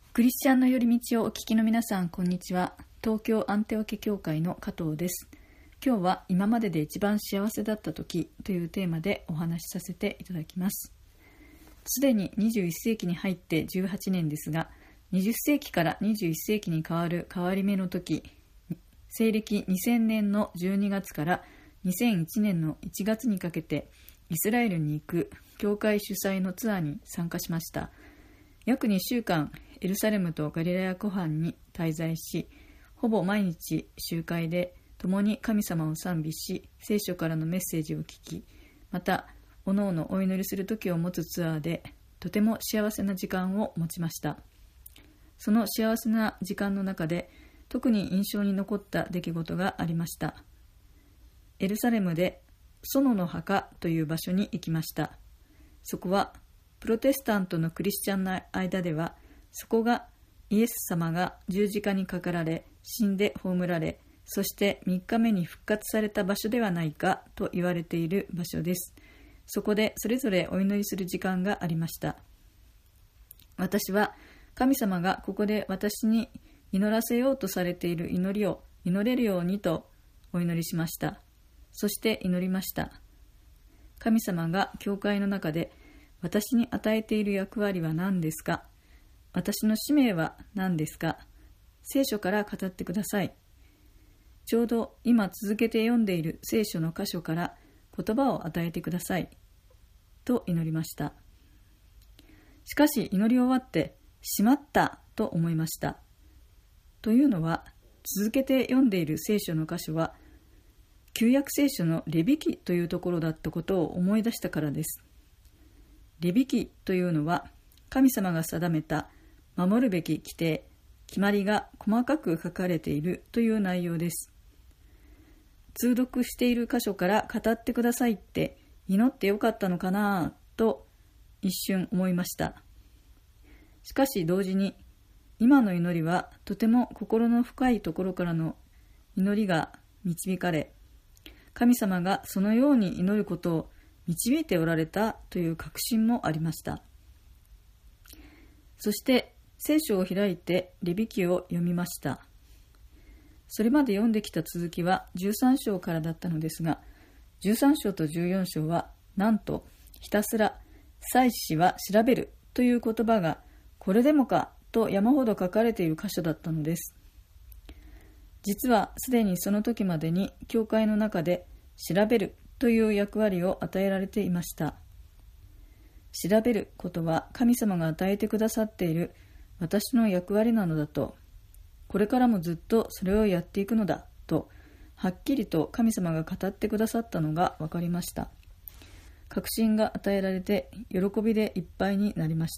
クリスチャンの寄り道をお聞きの皆さん、こんにちは。東京アンテオケ教会の加藤です。今日は今までで一番幸せだった時というテーマでお話しさせていただきます。すでに21世紀に入って18年ですが、20世紀から21世紀に変わる変わり目の時、西暦2000年の12月から2001年の1月にかけてイスラエルに行く教会主催のツアーに参加しました。約2週間エルサレムとガリラヤ湖畔に滞在し、ほぼ毎日集会で共に神様を賛美し、聖書からのメッセージを聞き、またおのおのお祈りする時を持つツアーでとても幸せな時間を持ちました。その幸せな時間の中で特に印象に残った出来事がありました。エルサレムで園の墓という場所に行きました。そこはプロテスタントのクリスチャンの間では、そこがイエス様が十字架にかかられ、死んで葬られ、そして3日目に復活された場所ではないかと言われている場所です。そこでそれぞれお祈りする時間がありました。私は神様がここで私に祈らせようとされている祈りを祈れるようにとお祈りしました。そして祈りました。神様が教会の中で私に与えている役割は何ですか？私の使命は何ですか？聖書から語ってください。ちょうど今続けて読んでいる聖書の箇所から言葉を与えてください。と祈りました。しかし祈り終わってしまったと思いました。というのは、続けて読んでいる聖書の箇所は旧約聖書のレビ記というところだったことを思い出したからです。レビ記というのは神様が定めた守るべき規定、決まりが細かく書かれているという内容です。通読している箇所から語ってくださいって祈ってよかったのかなと一瞬思いました。しかし同時に今の祈りはとても心の深いところからの祈りが導かれ、神様がそのように祈ることを導いておられたという確信もありました。そして聖書を開いてレビ記を読みました。それまで読んできた続きは13章からだったのですが、13章と14章はなんとひたすら祭司は調べるという言葉がこれでもかと山ほど書かれている箇所だったのです。実はすでにその時までに教会の中で調べるという役割を与えられていました。調べることは神様が与えてくださっている私の役割なのだと、これからもずっとそれをやっていくのだと、はっきりと神様が語ってくださったのが分かりました。確信が与えられて喜びでいっぱいになりました。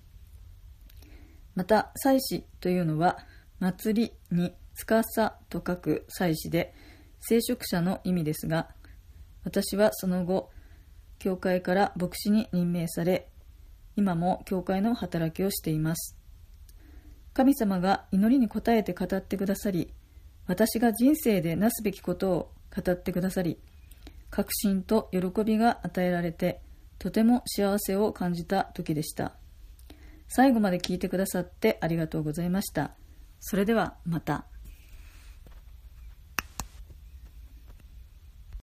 また祭司というのは祭りに司と書く祭司で聖職者の意味ですが、私はその後教会から牧師に任命され、今も教会の働きをしています。神様が祈りに応えて語ってくださり、私が人生でなすべきことを語ってくださり、確信と喜びが与えられて、とても幸せを感じた時でした。最後まで聞いてくださってありがとうございました。それではまた。